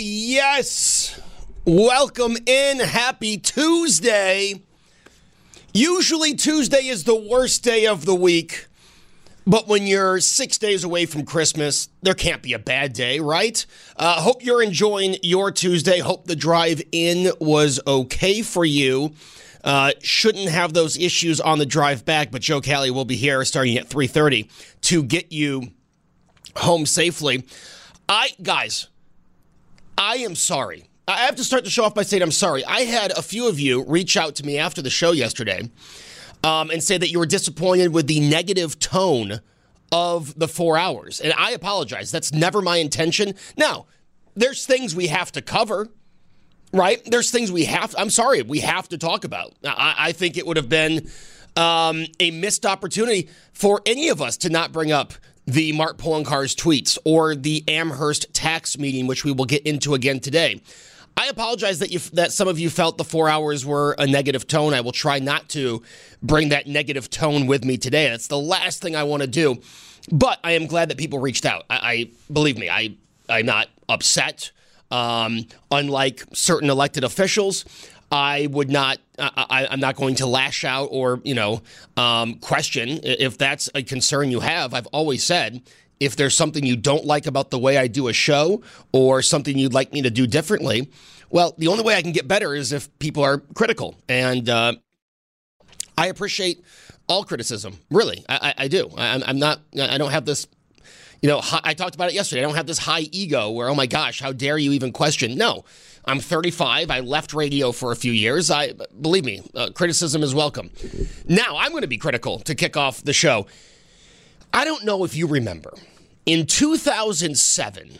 yes. Welcome in. Happy Tuesday. Usually Tuesday is the worst day of the week, but when you're 6 days away from Christmas, there can't be a bad day, right? Hope you're enjoying your Tuesday. Hope the drive in was okay for you. Shouldn't have those issues on the drive back, but Joe Cali will be here starting at 3:30 to get you home safely. Guys, I am sorry. I have to start the show off by saying I'm sorry. I had a few of you reach out to me after the show yesterday and say that you were disappointed with the negative tone of the 4 hours. And I apologize. That's never my intention. Now, there's things we have to cover, right? There's things we have to talk about. I think it would have been a missed opportunity for any of us to not bring up the Mark Poloncarz tweets or the Amherst tax meeting, which we will get into again today. I apologize that some of you felt the 4 hours were a negative tone. I will try not to bring that negative tone with me today. That's the last thing I want to do. But I am glad that people reached out. Believe me, I'm not upset. Unlike certain elected officials, I'm not going to lash out or, question. If that's a concern you have, I've always said, if there's something you don't like about the way I do a show or something you'd like me to do differently, well, the only way I can get better is if people are critical. And I appreciate all criticism. Really, I do. I don't have this, I talked about it yesterday. I don't have this high ego where, oh my gosh, how dare you even question? No, I'm 35. I left radio for a few years. Believe me, criticism is welcome. Now I'm going to be critical to kick off the show. I don't know if you remember. In 2007,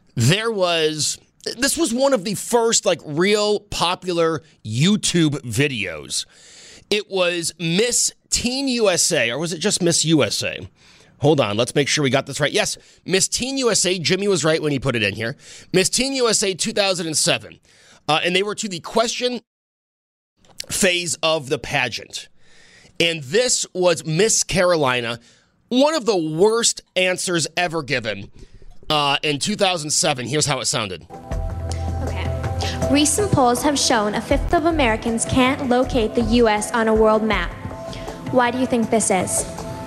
this was one of the first real popular YouTube videos. It was Miss Teen USA, or was it just Miss USA? Hold on, let's make sure we got this right. Yes, Miss Teen USA. Jimmy was right when he put it in here. Miss Teen USA 2007. And they were to the question phase of the pageant. And this was Miss Carolina. One of the worst answers ever given in 2007. Here's how it sounded. Okay. Recent polls have shown a fifth of Americans can't locate the U.S. on a world map. Why do you think this is?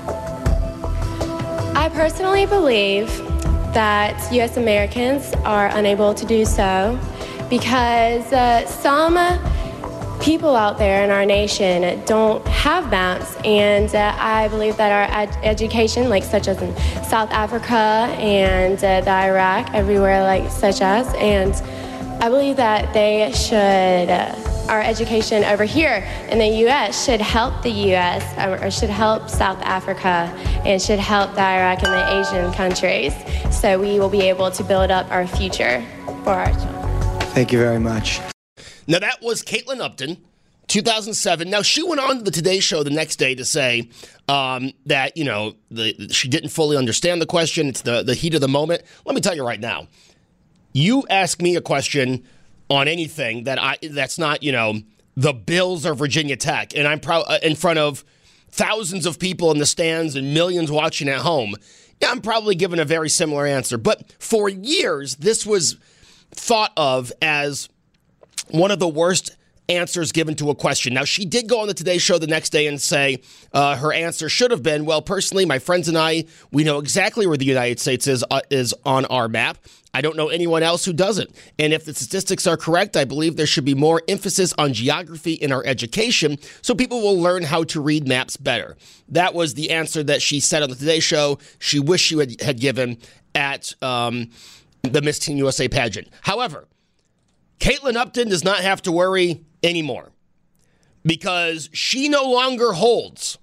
I personally believe that U.S. Americans are unable to do so because some people out there in our nation don't have maps, and I believe that our education, such as in South Africa and the Iraq, everywhere such as, and I believe that they should, our education over here in the U.S. should help the U.S. or should help South Africa and should help the Iraq and the Asian countries, so we will be able to build up our future for our children. Thank you very much. Now, that was Caitlin Upton, 2007. Now, she went on to the Today Show the next day to say that, she didn't fully understand the question. It's the heat of the moment. Let me tell you right now, you ask me a question on anything that's not, the Bills or Virginia Tech, and I'm in front of thousands of people in the stands and millions watching at home, I'm probably giving a very similar answer. But for years, this was thought of as one of the worst answers given to a question. Now, she did go on the Today Show the next day and say her answer should have been, well, personally, my friends and I, we know exactly where the United States is on our map. I don't know anyone else who doesn't. And if the statistics are correct, I believe there should be more emphasis on geography in our education so people will learn how to read maps better. That was the answer that she said on the Today Show she wished she had given at the Miss Teen USA pageant. However, Caitlin Upton does not have to worry anymore because she no longer holds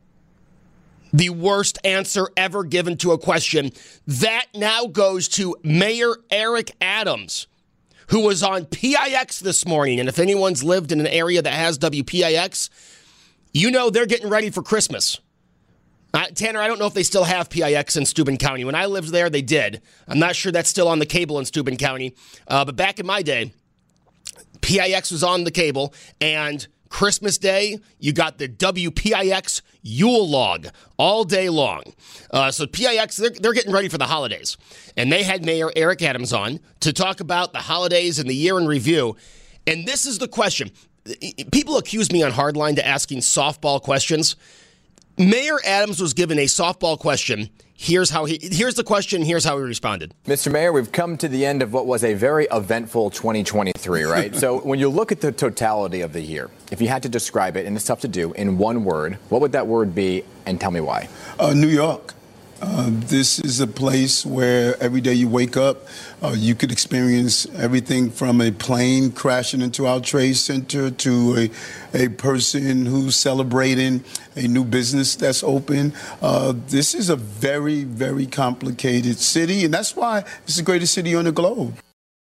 the worst answer ever given to a question. That now goes to Mayor Eric Adams, who was on PIX this morning. And if anyone's lived in an area that has WPIX, they're getting ready for Christmas. Tanner, I don't know if they still have PIX in Steuben County. When I lived there, they did. I'm not sure that's still on the cable in Steuben County. But back in my day, PIX was on the cable, and Christmas Day, you got the WPIX Yule log all day long. So PIX, they're getting ready for the holidays. And they had Mayor Eric Adams on to talk about the holidays and the year in review. And this is the question. People accuse me on Hardline to asking softball questions. Mayor Adams was given a softball question. Here's the question. Here's how he responded. Mr. Mayor, we've come to the end of what was a very eventful 2023, right? So when you look at the totality of the year, if you had to describe it, and it's tough to do, in one word, what would that word be, and tell me why? New York. This is a place where every day you wake up, you could experience everything from a plane crashing into our trade center to a person who's celebrating a new business that's open. This is a very, very complicated city, and that's why it's the greatest city on the globe.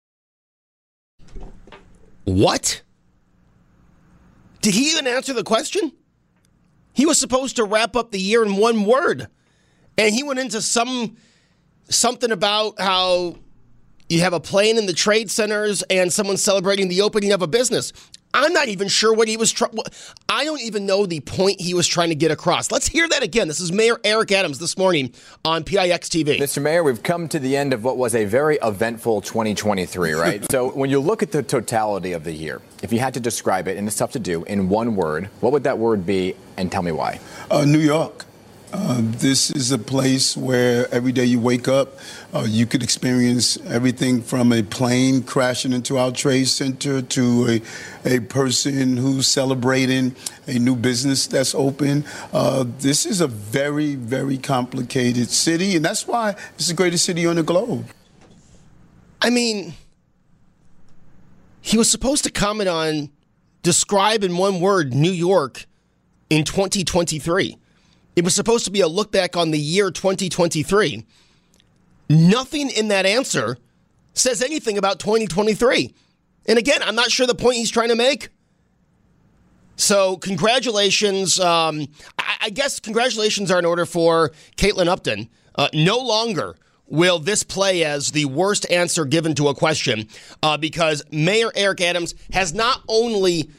What? Did he even answer the question? He was supposed to wrap up the year in one word. And he went into something about how you have a plane in the trade centers and someone celebrating the opening of a business. I'm not even sure what he was I don't even know the point he was trying to get across. Let's hear that again. This is Mayor Eric Adams this morning on PIX TV. Mr. Mayor, we've come to the end of what was a very eventful 2023, right? So when you look at the totality of the year, if you had to describe it, and it's tough to do, in one word, what would that word be, and tell me why? New York. This is a place where every day you wake up, you could experience everything from a plane crashing into our trade center to a person who's celebrating a new business that's open. This is a very, very complicated city, and that's why it's the greatest city on the globe. I mean, he was supposed to comment on, describe in one word, New York in 2023. It was supposed to be a look back on the year 2023. Nothing in that answer says anything about 2023. And again, I'm not sure the point he's trying to make. So congratulations. I guess congratulations are in order for Caitlin Upton. No longer will this play as the worst answer given to a question because Mayor Eric Adams has not only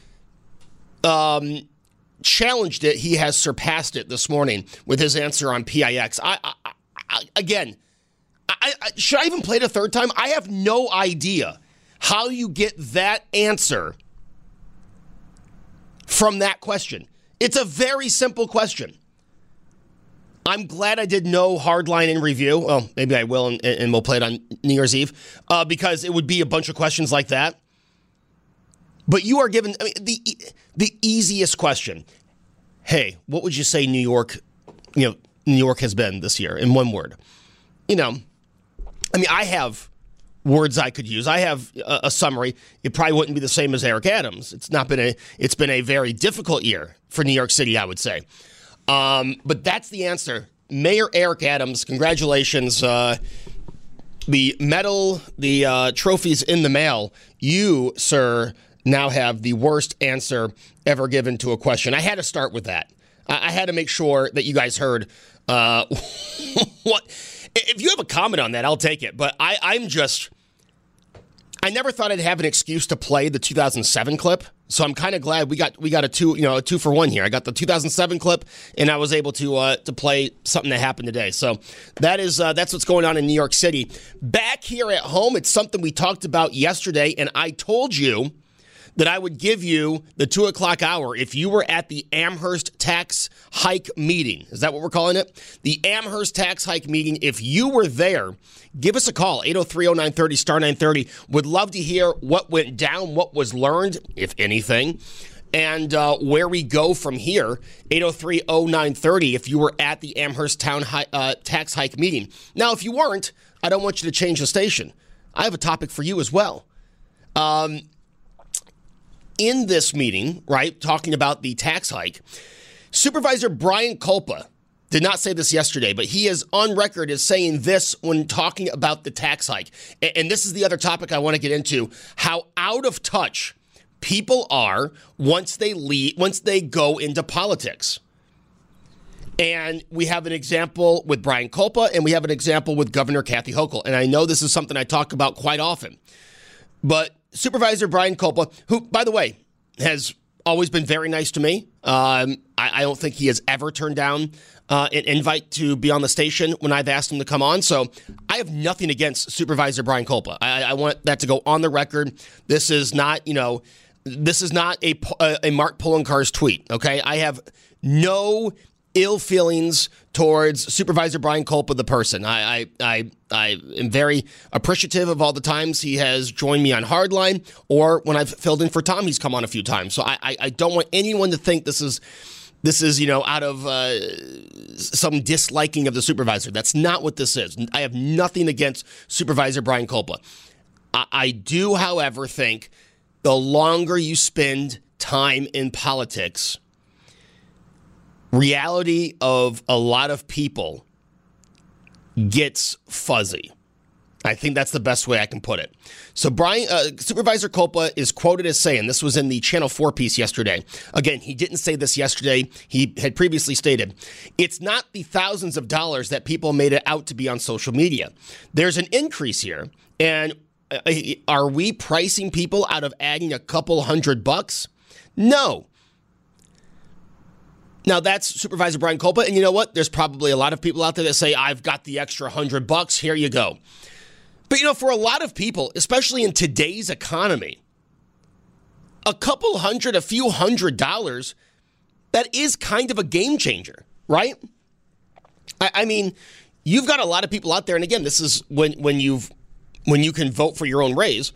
challenged it, he has surpassed it this morning with his answer on PIX. Should I even play it a third time? I have no idea how you get that answer from that question. It's a very simple question. I'm glad I did no Hardline in review. Well, maybe I will, and we'll play it on New Year's Eve, because it would be a bunch of questions like that. But you are given the easiest question. Hey, what would you say New York has been this year in one word? I have words I could use. I have a summary. It probably wouldn't be the same as Eric Adams. It's been a very difficult year for New York City, I would say. But that's the answer. Mayor Eric Adams, congratulations. The medal, the trophy's in the mail. You, sir, now have the worst answer ever given to a question. I had to start with that. I had to make sure that you guys heard what. If you have a comment on that, I'll take it. But I never thought I'd have an excuse to play the 2007 clip. So I'm kind of glad we got a two for one here. I got the 2007 clip, and I was able to play something that happened today. So that's what's going on in New York City. Back here at home, it's something we talked about yesterday, and I told you that I would give you the 2 o'clock hour if you were at the Amherst tax hike meeting. Is that what we're calling it? The Amherst tax hike meeting. If you were there, give us a call, 803-0930, star 930. Would love to hear what went down, what was learned, if anything, and where we go from here, 803-0930, if you were at the Amherst tax hike meeting. Now, if you weren't, I don't want you to change the station. I have a topic for you as well. In this meeting, right, talking about the tax hike, Supervisor Brian Culpa did not say this yesterday, but he is on record as saying this when talking about the tax hike. And this is the other topic I want to get into, how out of touch people are once they go into politics. And we have an example with Brian Culpa, and we have an example with Governor Kathy Hochul. And I know this is something I talk about quite often. But Supervisor Brian Culpa, who, by the way, has always been very nice to me. I don't think he has ever turned down an invite to be on the station when I've asked him to come on. So I have nothing against Supervisor Brian Kulpa. I want that to go on the record. This is not, this is not a Mark Poloncarz tweet, okay? I have no ill feelings towards Supervisor Brian Kulpa, the person. I am very appreciative of all the times he has joined me on Hardline, or when I've filled in for Tom, he's come on a few times. So I don't want anyone to think this is out of some disliking of the supervisor. That's not what this is. I have nothing against Supervisor Brian Kulpa. I do, however, think the longer you spend time in politics, reality of a lot of people gets fuzzy. I think that's the best way I can put it. So Supervisor Kulpa is quoted as saying, this was in the Channel 4 piece yesterday. Again, he didn't say this yesterday. He had previously stated, it's not the thousands of dollars that people made it out to be on social media. There's an increase here. And are we pricing people out of adding a couple $100? No. Now, that's Supervisor Brian Kulpa, and you know what? There's probably a lot of people out there that say, I've got the extra $100, here you go. But, for a lot of people, especially in today's economy, a couple hundred, a few $100, that is kind of a game changer, right? I mean, you've got a lot of people out there, and again, this is when you can vote for your own raise.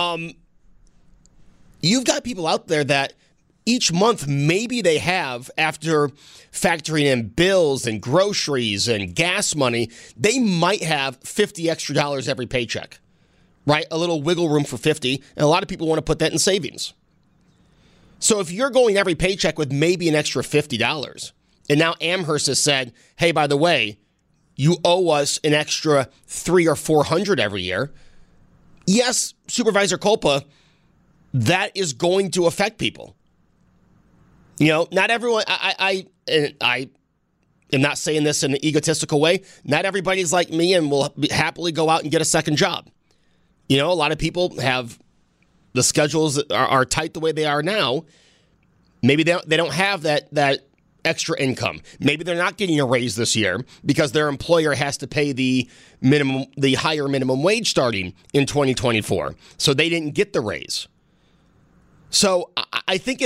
You've got people out there that each month, maybe they have, after factoring in bills and groceries and gas money, they might have $50 extra every paycheck, right? A little wiggle room for 50, and a lot of people want to put that in savings. So if you're going every paycheck with maybe an extra $50, and now Amherst has said, hey, by the way, you owe us an extra $300 or $400 every year. Yes, Supervisor Kulpa, that is going to affect people. Not everyone, I am not saying this in an egotistical way. Not everybody's like me and will happily go out and get a second job. A lot of people have the schedules that are tight the way they are now. Maybe they don't have that extra income. Maybe they're not getting a raise this year because their employer has to pay the higher minimum wage starting in 2024. So they didn't get the raise. So I think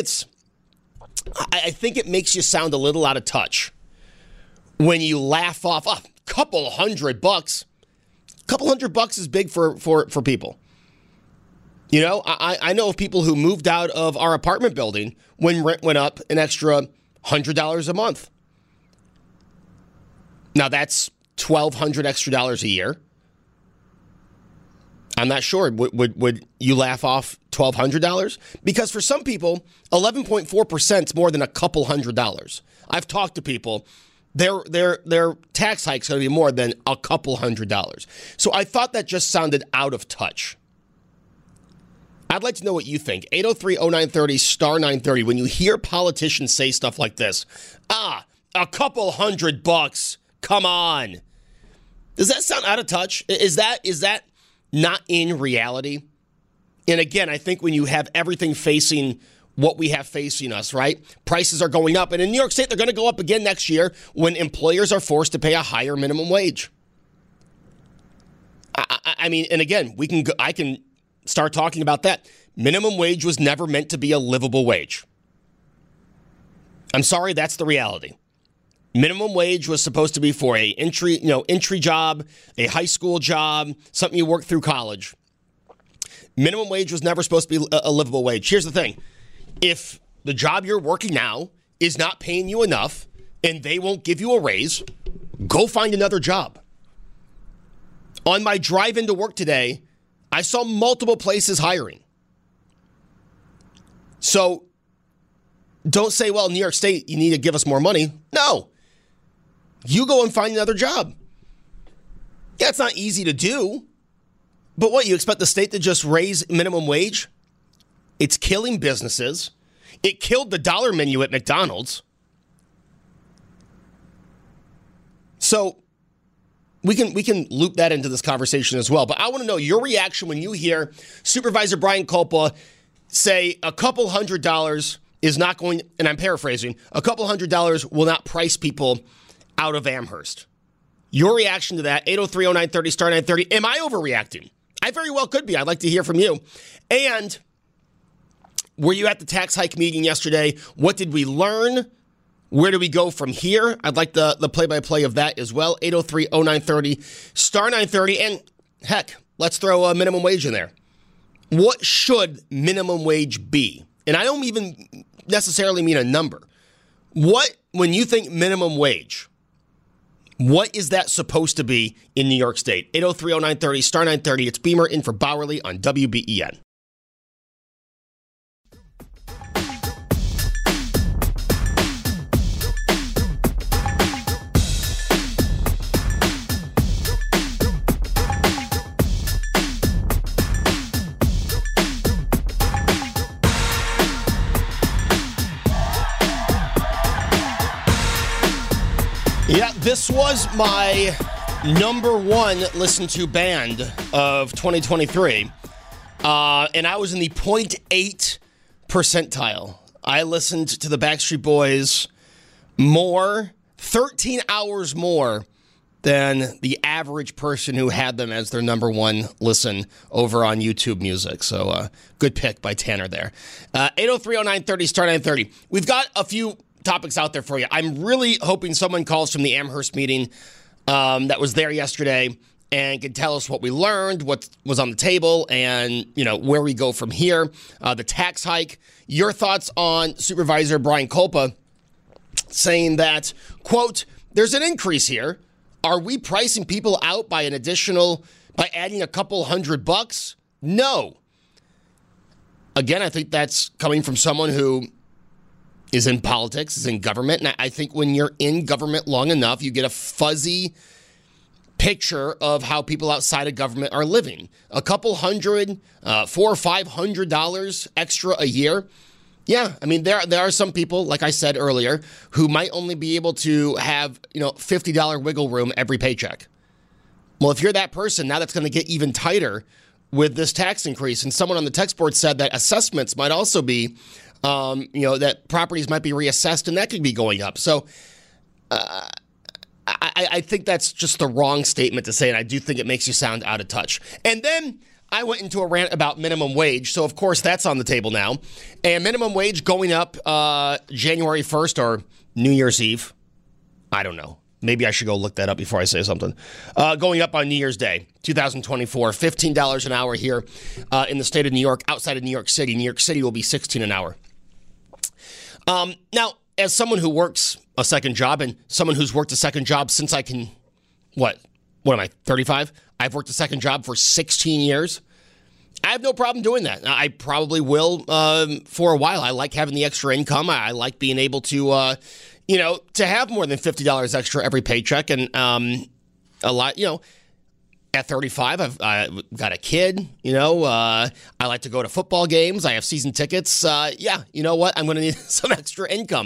it makes you sound a little out of touch when you laugh off a couple $100. A couple $100 is big for people. I know of people who moved out of our apartment building when rent went up an extra $100 a month. Now that's $1,200 extra a year. I'm not sure. Would you laugh off $1,200? Because for some people, 11.4% is more than a couple $100. I've talked to people. Their tax hike's going to be more than a couple $100. So I thought that just sounded out of touch. I'd like to know what you think. 803-0930, star 930. When you hear politicians say stuff like this, a couple $100, come on. Does that sound out of touch? Is that not in reality? And again, I think when you have everything facing what we have facing us, right? Prices are going up. And in New York State, they're going to go up again next year when employers are forced to pay a higher minimum wage. I mean, and again, I can start talking about that. Minimum wage was never meant to be a livable wage. I'm sorry, that's the reality. Minimum wage was supposed to be for a entry job, a high school job, something you work through college. Minimum wage was never supposed to be a livable wage. Here's the thing. If the job you're working now is not paying you enough and they won't give you a raise, go find another job. On my drive into work today, I saw multiple places hiring. So don't say, well, New York State, you need to give us more money. No. You go and find another job. Yeah, it's not easy to do. But what, you expect the state to just raise minimum wage? It's killing businesses. It killed the dollar menu at McDonald's. So we can loop that into this conversation as well. But I want to know your reaction when you hear Supervisor Brian Kulpa say a couple $100 is not going, and I'm paraphrasing, a couple $100 will not price people out of Amherst. Your reaction to that, 803-0930, star 930. Am I overreacting? I very well could be. I'd like to hear from you. And were you at the tax hike meeting yesterday? What did we learn? Where do we go from here? I'd like the play-by-play of that as well. 803-0930, star 930. And heck, let's throw a minimum wage in there. What should minimum wage be? And I don't even necessarily mean a number. What, when you think minimum wage, what is that supposed to be in New York State? 803-0930, star 930. It's Beamer in for Bowerly on WBEN. Yeah, this was my number one listened to band of 2023. And I was in the 0.8 percentile. I listened to the Backstreet Boys 13 hours more than the average person who had them as their number one listen over on YouTube Music. So good pick by Tanner there. 803-0930, star 930. We've got a few topics out there for you. I'm really hoping someone calls from the Amherst meeting that was there yesterday and can tell us what we learned, what was on the table, and where we go from here. The tax hike. Your thoughts on Supervisor Brian Kolpa saying that, quote, there's an increase here. Are we pricing people out by adding a couple $100? No. Again, I think that's coming from someone who is in politics, is in government. And I think when you're in government long enough, you get a fuzzy picture of how people outside of government are living. A couple $100, $400 or $500 extra a year. Yeah, I mean, there are some people, like I said earlier, who might only be able to have, $50 wiggle room every paycheck. Well, if you're that person, now that's going to get even tighter with this tax increase. And someone on the text board said that assessments might also be that properties might be reassessed and that could be going up. So I think that's just the wrong statement to say, and I do think it makes you sound out of touch. And then I went into a rant about minimum wage, so of course that's on the table now. And minimum wage going up January 1st or New Year's Eve. I don't know. Maybe I should go look that up before I say something. Going up on New Year's Day, 2024, $15 an hour here in the state of New York, outside of New York City. New York City will be $16 an hour. Now, as someone who works a second job and someone who's worked a second job since I can, what am I, 35? I've worked a second job for 16 years. I have no problem doing that. I probably will for a while. I like having the extra income. I like being able to, to have more than $50 extra every paycheck. And a lot, at 35, I've got a kid, I like to go to football games. I have season tickets. You know what? I'm going to need some extra income.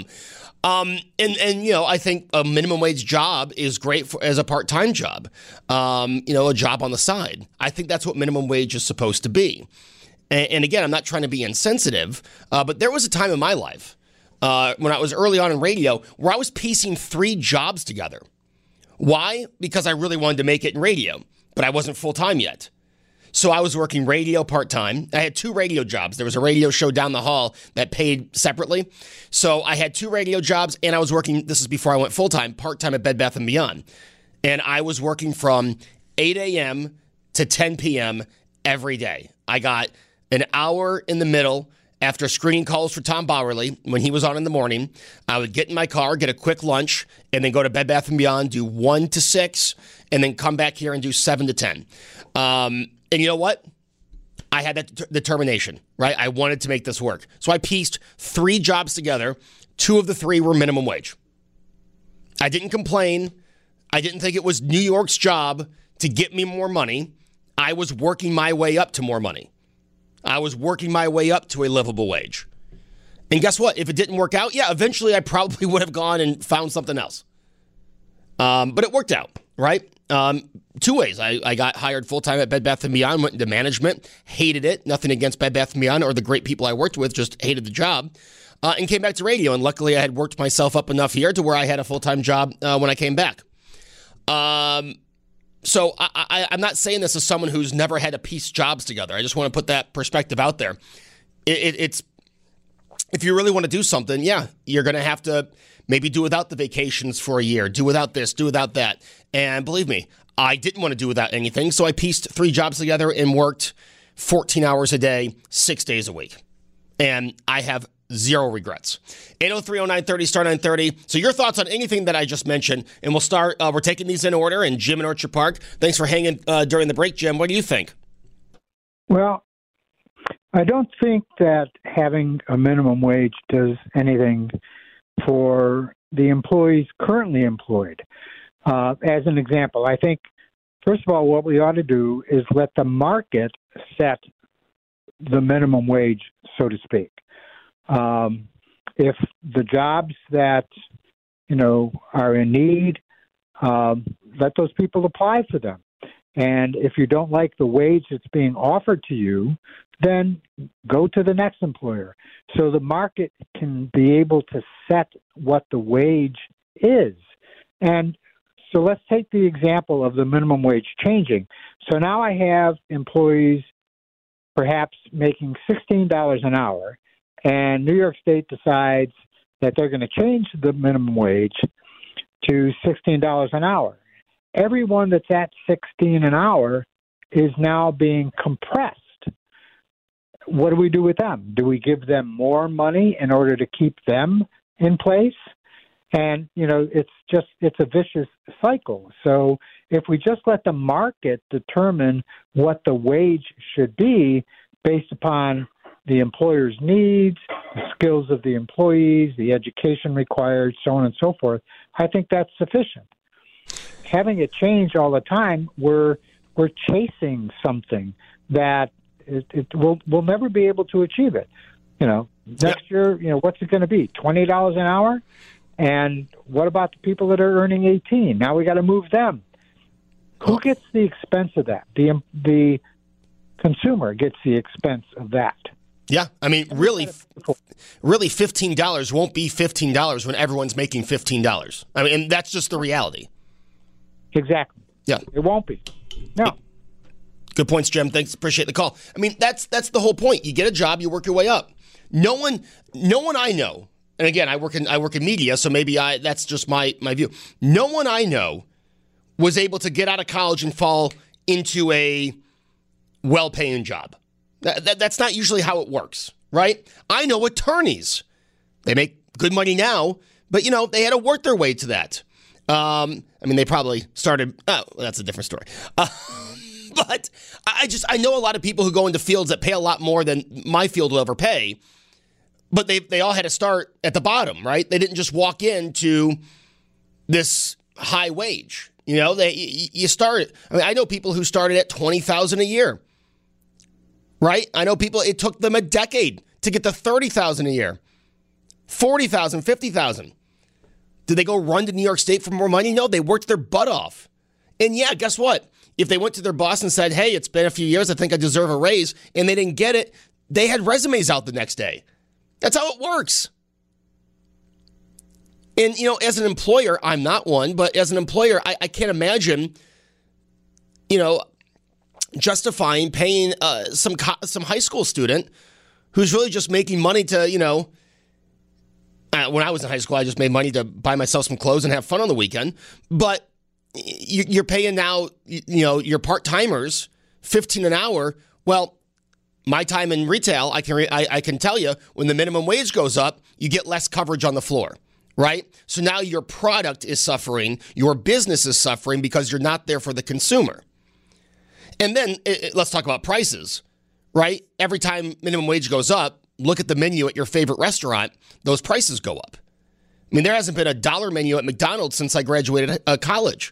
I think a minimum wage job is great as a part-time job, a job on the side. I think that's what minimum wage is supposed to be. And again, I'm not trying to be insensitive, but there was a time in my life when I was early on in radio where I was piecing 3 jobs together. Why? Because I really wanted to make it in radio, but I wasn't full-time yet. So I was working radio part-time. I had 2 radio jobs. There was a radio show down the hall that paid separately. So I had 2 radio jobs, and I was working, this is before I went full-time, part-time at Bed Bath & Beyond. And I was working from 8 a.m. to 10 p.m. every day. I got an hour in the middle after screening calls for Tom Bowerly when he was on in the morning. I would get in my car, get a quick lunch, and then go to Bed Bath & Beyond, do 1 to 6, and then come back here and do 7 to 10. And you know what? I had that determination, right? I wanted to make this work. So I pieced 3 jobs together. 2 of the 3 were minimum wage. I didn't complain. I didn't think it was New York's job to get me more money. I was working my way up to more money. I was working my way up to a livable wage. And guess what? If it didn't work out, eventually I probably would have gone and found something else. But it worked out, right? 2 ways. I got hired full-time at Bed Bath & Beyond, went into management, hated it. Nothing against Bed Bath & Beyond or the great people I worked with, just hated the job. and came back to radio. And luckily, I had worked myself up enough here to where I had a full-time job when I came back. So I'm not saying this as someone who's never had to piece jobs together. I just want to put that perspective out there. It's if you really want to do something, yeah, you're going to have to maybe do without the vacations for a year, do without this, do without that. And believe me, I didn't want to do without anything, so I pieced 3 jobs together and worked 14 hours a day, 6 days a week. And I have zero regrets. 803-0930, star 930. So your thoughts on anything that I just mentioned, and we'll start, we're taking these in order, and Jim in Orchard Park. Thanks for hanging during the break, Jim. What do you think? Well, I don't think that having a minimum wage does anything for the employees currently employed. As an example, I think, first of all, what we ought to do is let the market set the minimum wage, so to speak. If the jobs that, are in need, let those people apply for them. And if you don't like the wage that's being offered to you, then go to the next employer. So the market can be able to set what the wage is. And so let's take the example of the minimum wage changing. So now I have employees perhaps making $16 an hour, and New York State decides that they're going to change the minimum wage to $16 an hour. Everyone that's at $16 an hour is now being compressed. What do we do with them? Do we give them more money in order to keep them in place? And, it's a vicious cycle. So if we just let the market determine what the wage should be based upon the employer's needs, the skills of the employees, the education required, so on and so forth, I think that's sufficient. Having it change all the time, we're chasing something that we'll never be able to achieve it. Next year, what's it going to be? $20 an hour? And what about the people that are earning 18? Now we got to move them. Who gets the expense of that? The consumer gets the expense of that. Yeah, I mean, really, $15 won't be $15 when everyone's making $15. I mean, and that's just the reality. Exactly. Yeah, it won't be. No. Good points, Jim. Thanks. Appreciate the call. I mean, that's the whole point. You get a job, you work your way up. No one I know, and again, I work in media, so maybe that's just my view. No one I know was able to get out of college and fall into a well-paying job. That's not usually how it works, right? I know attorneys. They make good money now, but, they had to work their way to that. They probably started, that's a different story. But I know a lot of people who go into fields that pay a lot more than my field will ever pay, but they all had to start at the bottom, right? They didn't just walk into this high wage. You start, I know people who started at $20,000 a year, right? I know people, it took them a decade to get to $30,000 a year, $40,000, $50,000. Did they go run to New York State for more money? No, they worked their butt off. And yeah, guess what? If they went to their boss and said, hey, it's been a few years, I think I deserve a raise, and they didn't get it, they had resumes out the next day. That's how it works. And, as an employer, I'm not one, but as an employer, I can't imagine, justifying paying some high school student who's really just making money to, when I was in high school, I just made money to buy myself some clothes and have fun on the weekend. But you're paying now, your part-timers $15 an hour. Well, my time in retail, I can tell you, when the minimum wage goes up, you get less coverage on the floor, right? So now your product is suffering, your business is suffering because you're not there for the consumer. And then let's talk about prices, right? Every time minimum wage goes up, look at the menu at your favorite restaurant, those prices go up. I mean, there hasn't been a $1 menu at McDonald's since I graduated college.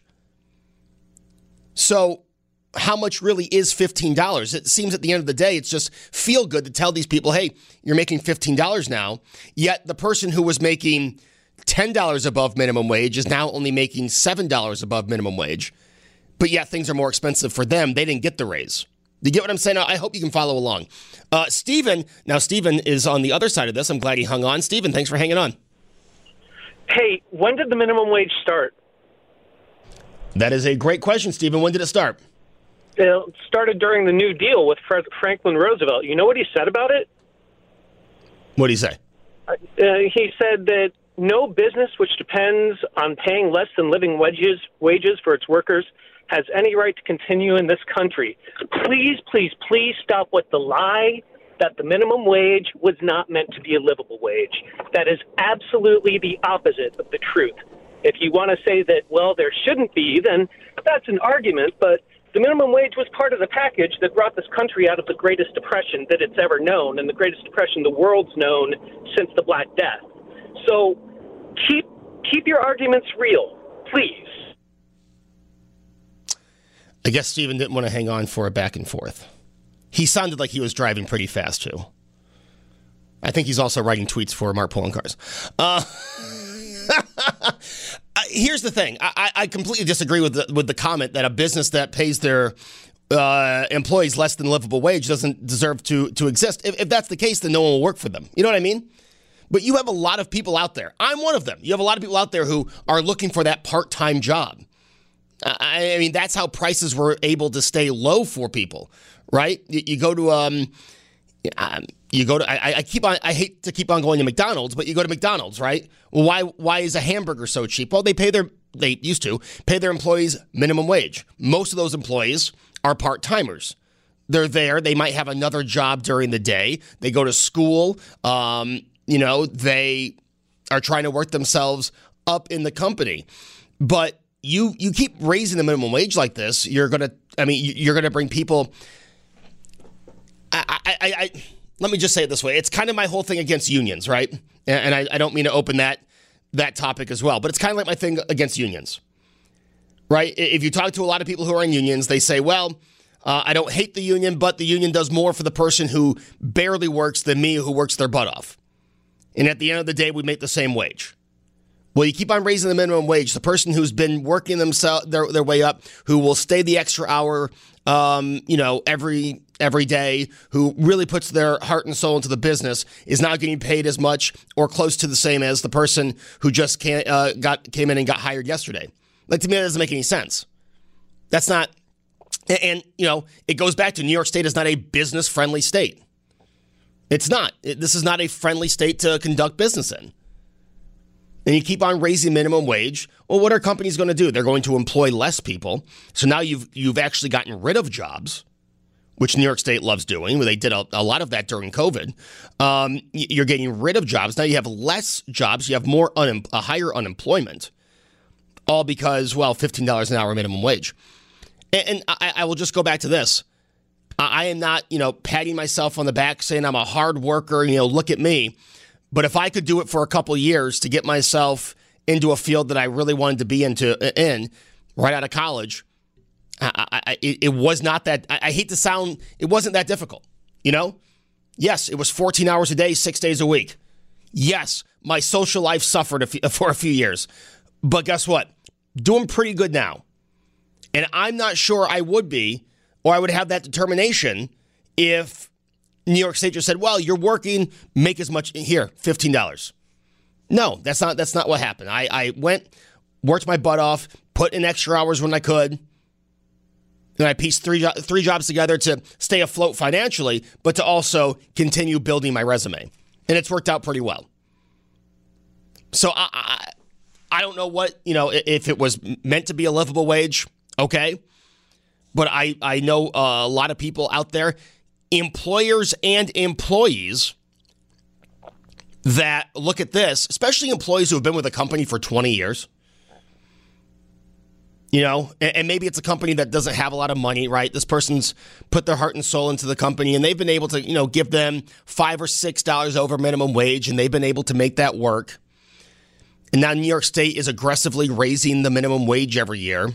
So how much really is $15? It seems at the end of the day, it's just feel good to tell these people, hey, you're making $15 now. Yet the person who was making $10 above minimum wage is now only making $7 above minimum wage. But yet things are more expensive for them. They didn't get the raise. You get what I'm saying? I hope you can follow along. Steven is on the other side of this. I'm glad he hung on. Steven, thanks for hanging on. Hey, when did the minimum wage start? That is a great question, Steven. When did it start? It started during the New Deal with Franklin Roosevelt. You know what he said about it? What did he say? He said that no business which depends on paying less than living wages for its workers has any right to continue in this country. Please, please, please stop with the lie that the minimum wage was not meant to be a livable wage. That is absolutely the opposite of the truth. If you want to say that, well, there shouldn't be, then that's an argument, but the minimum wage was part of the package that brought this country out of the greatest depression that it's ever known, and the greatest depression the world's known since the Black Death. So keep your arguments real, please. I guess Steven didn't want to hang on for a back and forth. He sounded like he was driving pretty fast, too. I think he's also writing tweets for Mark Pulling Cars. Here's the thing. I completely disagree with the comment that a business that pays their employees less than livable wage doesn't deserve to exist. If that's the case, then no one will work for them. You know what I mean? But you have a lot of people out there. I'm one of them. You have a lot of people out there who are looking for that part-time job. I mean, that's how prices were able to stay low for people, right? You go to I hate to keep on going to McDonald's, but you go to McDonald's, right? Well, why is a hamburger so cheap? Well, they used to pay their employees minimum wage. Most of those employees are part-timers. They're there. They might have another job during the day. They go to school. They are trying to work themselves up in the company. But you keep raising the minimum wage like this, you're gonna bring people. Let me just say it this way. It's kind of my whole thing against unions, right? And I don't mean to open that topic as well, but it's kind of like my thing against unions, right? If you talk to a lot of people who are in unions, they say, well, I don't hate the union, but the union does more for the person who barely works than me who works their butt off. And at the end of the day, we make the same wage. Well, you keep on raising the minimum wage. The person who's been working their way up, who will stay the extra hour, every day, who really puts their heart and soul into the business, is not getting paid as much or close to the same as the person who just came in and got hired yesterday. Like, to me, that doesn't make any sense. That's not, and it goes back to New York State is not a business-friendly state. It's not. This is not a friendly state to conduct business in. And you keep on raising minimum wage. Well, what are companies going to do? They're going to employ less people. So now you've actually gotten rid of jobs, which New York State loves doing. They did a lot of that during COVID. You're getting rid of jobs. Now you have less jobs. You have a higher unemployment, all because, well, $15 an hour minimum wage. And I will just go back to this. I am not, patting myself on the back saying I'm a hard worker, look at me. But if I could do it for a couple years to get myself into a field that I really wanted to be in right out of college, it was not that. I hate to sound. It wasn't that difficult. Yes, it was 14 hours a day, 6 days a week. Yes, my social life suffered for a few years, but guess what? Doing pretty good now, and I'm not sure I would be, or I would have that determination if New York State just said, well, you're working, make as much here, $15. No, that's not what happened. I went, worked my butt off, put in extra hours when I could, and I pieced three jobs together to stay afloat financially, but to also continue building my resume. And it's worked out pretty well. So I don't know what, if it was meant to be a livable wage, okay. But I know a lot of people out there, employers and employees, that look at this, especially employees who have been with a company for 20 years, and maybe it's a company that doesn't have a lot of money, right? This person's put their heart and soul into the company, and they've been able to, give them $5 or $6 over minimum wage, and they've been able to make that work. And now New York State is aggressively raising the minimum wage every year.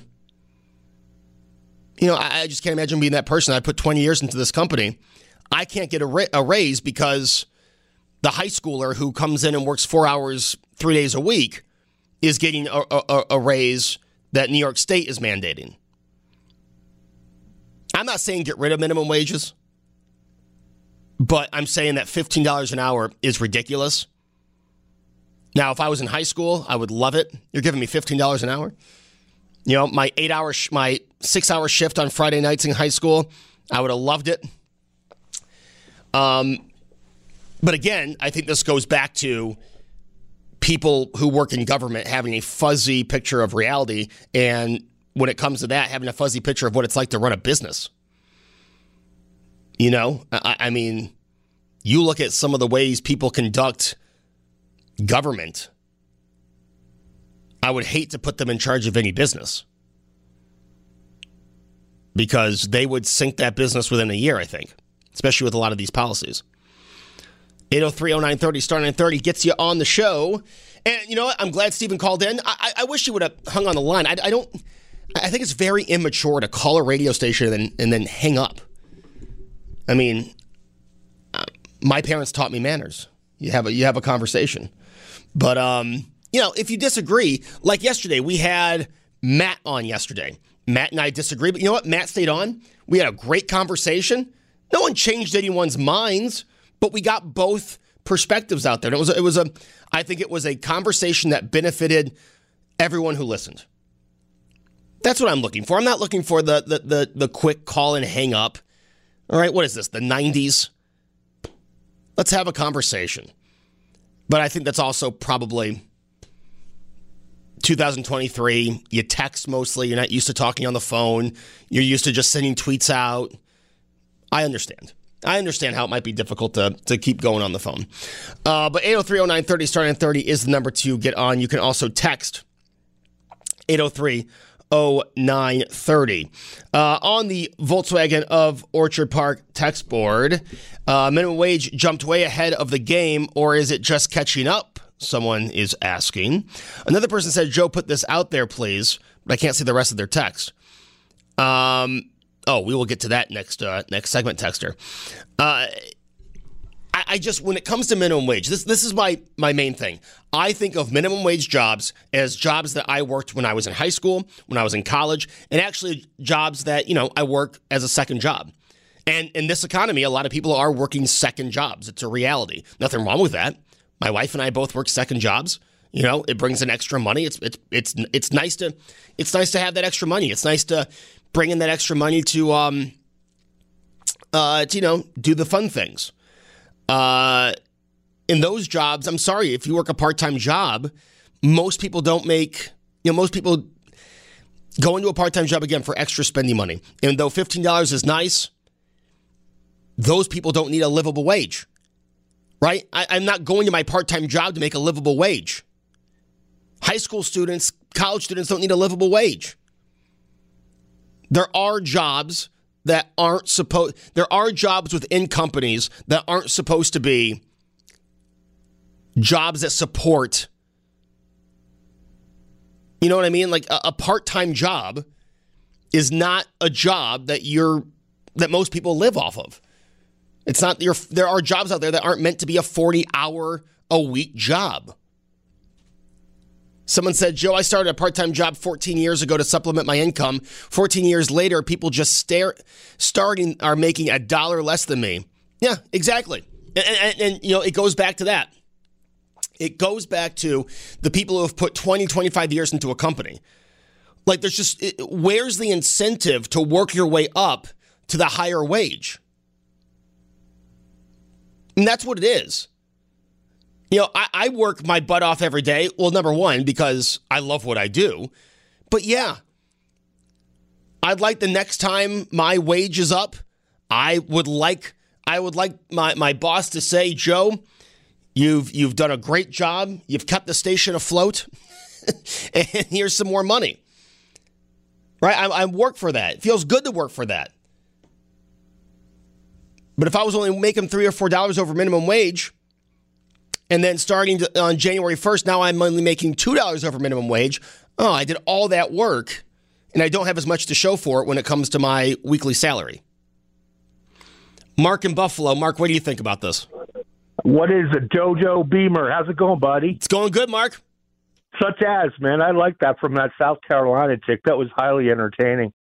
I just can't imagine being that person. I put 20 years into this company. I can't get a raise because the high schooler who comes in and works 4 hours, 3 days a week is getting a raise that New York State is mandating. I'm not saying get rid of minimum wages, but I'm saying that $15 an hour is ridiculous. Now, if I was in high school, I would love it. You're giving me $15 an hour? You know, my 6-hour shift on Friday nights in high school, I would have loved it. But again, I think this goes back to people who work in government having a fuzzy picture of reality, and when it comes to that, having a fuzzy picture of what it's like to run a business. You know, I mean, you look at some of the ways people conduct government, I would hate to put them in charge of any business because they would sink that business within a year, I think, especially with a lot of these policies. 803-0930, star 930 gets you on the show. And you know what? I'm glad Stephen called in. I wish he would have hung on the line. I think it's very immature to call a radio station and then hang up. I mean, my parents taught me manners. You have a conversation. But, you know, if you disagree, like yesterday, we had Matt on yesterday. Matt and I disagreed, but you know what? Matt stayed on. We had a great conversation. No one changed anyone's minds, but we got both perspectives out there. And I think it was a conversation that benefited everyone who listened. That's what I'm looking for. I'm not looking for the quick call and hang up. All right, what is this, the 90s? Let's have a conversation. But I think that's also probably 2023. You text mostly. You're not used to talking on the phone. You're used to just sending tweets out. I understand. I understand how it might be difficult to keep going on the phone. But 803-0930, star 930 is the number to get on. You can also text 803-0930. On the Volkswagen of Orchard Park text board, minimum wage jumped way ahead of the game, or is it just catching up? Someone is asking. Another person said, Joe, put this out there, please. But I can't see the rest of their text. We will get to that next segment, texter. I just, when it comes to minimum wage, this is my main thing. I think of minimum wage jobs as jobs that I worked when I was in high school, when I was in college, and actually jobs that, you know, I work as a second job. And in this economy, a lot of people are working second jobs. It's a reality. Nothing wrong with that. My wife and I both work second jobs. You know, it brings in extra money. It's nice to have that extra money. It's nice to bring in that extra money to you know, do the fun things. In those jobs, I'm sorry, if you work a part-time job, most people don't make, you know, most people go into a part-time job again for extra spending money. And though $15 is nice, those people don't need a livable wage, right? I'm not going to my part-time job to make a livable wage. High school students, college students don't need a livable wage. There are jobs that aren't supposed, there are jobs within companies that aren't supposed to be jobs that support, you know what I mean? Like a part-time job is not a job that most people live off of. It's not, there are jobs out there that aren't meant to be a 40-hour-a-week job. Someone said, Joe, I started a part-time job 14 years ago to supplement my income. 14 years later, people just are making $1 less than me. Yeah, exactly. And you know, it goes back to that. It goes back to the people who have put 20, 25 years into a company. Like, where's the incentive to work your way up to the higher wage? And that's what it is. You know, I work my butt off every day. Well, number one, because I love what I do. But yeah, I'd like the next time my wage is up, I would like my boss to say, Joe, you've done a great job. You've kept the station afloat. And here's some more money. Right? I work for that. It feels good to work for that. But if I was only making $3 or $4 over minimum wage, and then starting on January 1st, now I'm only making $2 over minimum wage. Oh, I did all that work, and I don't have as much to show for it when it comes to my weekly salary. Mark in Buffalo. Mark, what do you think about this? What is a Jojo Beamer? How's it going, buddy? It's going good, Mark. Such as, man. I like that from that South Carolina chick. That was highly entertaining.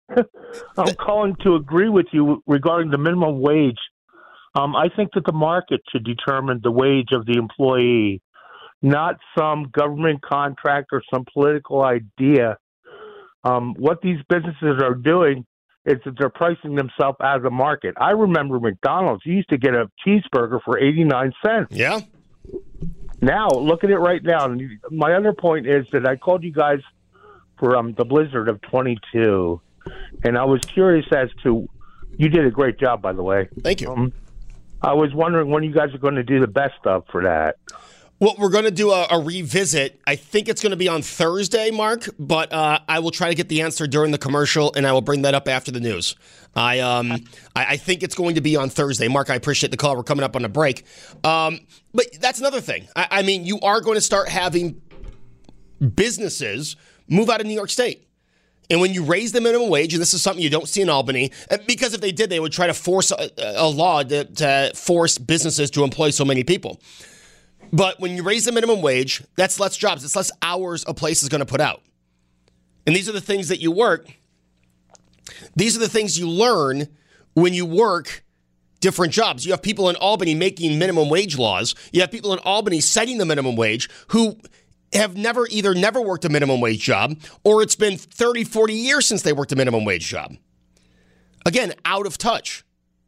I'm calling to agree with you regarding the minimum wage. I think that the market should determine the wage of the employee, not some government contract or some political idea. What these businesses are doing is that they're pricing themselves out of the market. I remember McDonald's. You used to get a cheeseburger for 89 cents. Yeah. Now, look at it right now. And my other point is that I called you guys for the blizzard of 22, and I was curious as to, you did a great job, by the way. Thank you. I was wondering when you guys are going to do the best stuff for that. Well, we're going to do a revisit. I think it's going to be on Thursday, Mark, but I will try to get the answer during the commercial, and I will bring that up after the news. I think it's going to be on Thursday. Mark, I appreciate the call. We're coming up on a break. But that's another thing. I mean, you are going to start having businesses move out of New York State. And when you raise the minimum wage, and this is something you don't see in Albany, because if they did, they would try to force a law to force businesses to employ so many people. But when you raise the minimum wage, that's less jobs. It's less hours a place is going to put out. And these are the things that you work. These are the things you learn when you work different jobs. You have people in Albany making minimum wage laws. You have people in Albany setting the minimum wage who have never worked a minimum wage job, or it's been 30, 40 years since they worked a minimum wage job. Again, out of touch.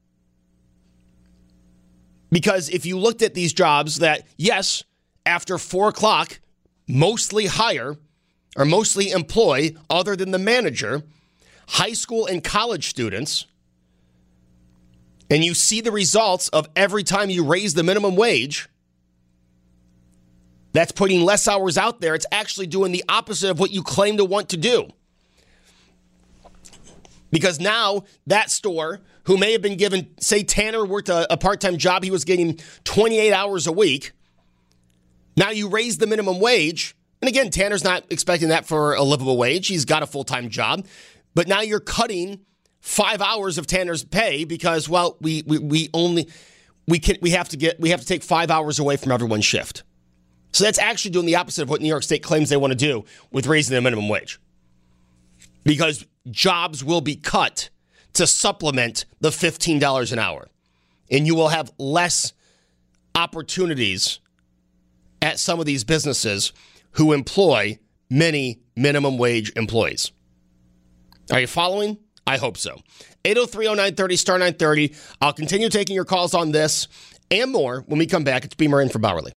Because if you looked at these jobs that, yes, after 4 o'clock, mostly hire or mostly employ, other than the manager, high school and college students, and you see the results of every time you raise the minimum wage, that's putting less hours out there. It's actually doing the opposite of what you claim to want to do. Because now that store, who may have been given, say Tanner worked a part-time job, he was getting 28 hours a week. Now you raise the minimum wage. And again, Tanner's not expecting that for a livable wage. He's got a full-time job. But now you're cutting 5 hours of Tanner's pay because, well, we have to take 5 hours away from everyone's shift. So that's actually doing the opposite of what New York State claims they want to do with raising the minimum wage. Because jobs will be cut to supplement the $15 an hour. And you will have less opportunities at some of these businesses who employ many minimum wage employees. Are you following? I hope so. 803-0930, star 930. I'll continue taking your calls on this and more when we come back. It's Beamer in for Bauerle.